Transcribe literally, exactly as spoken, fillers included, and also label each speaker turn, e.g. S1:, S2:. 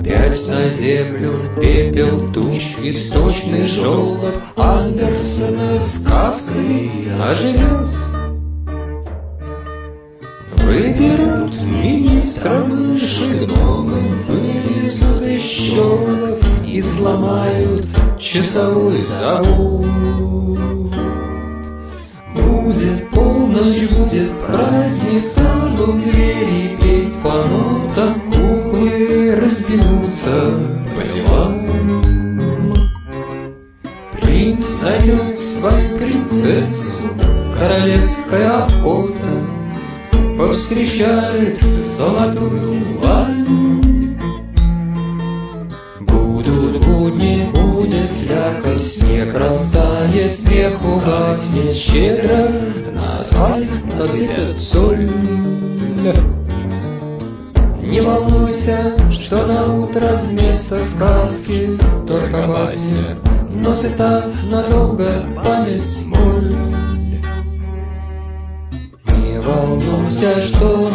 S1: Опять на землю пепел туч, источный желоб Андерсона сказкой оживет. Выберут министра мыши, гномы вылезут из щелок и сломают часовой завод. Будет полночь, будет праздница, будут звери петь по нотам, куклы разбегутся по делам. Принц найдет свою принцессу, королевская охота повстречает золотую лань. Будут будни, будет слякоть, снег растает, смех угаснет щедро, на асфальт насыпят соль. Не волнуйся, что на утро вместо сказки только басня, но сыта надолго память боль. Не волнуйся, что